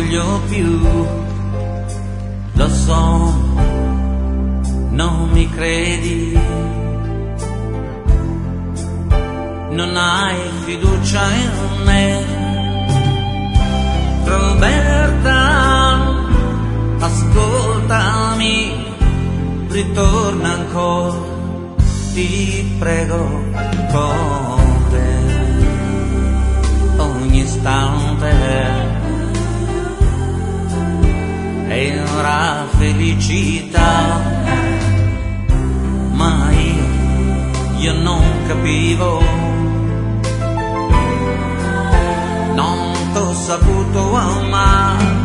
voglio più, lo so, non mi credi, non hai fiducia in me. Roberta, ascoltami, ritorna ancora, ti prego, con te ogni istante era felicità, ma io non capivo, non t'ho saputo amare.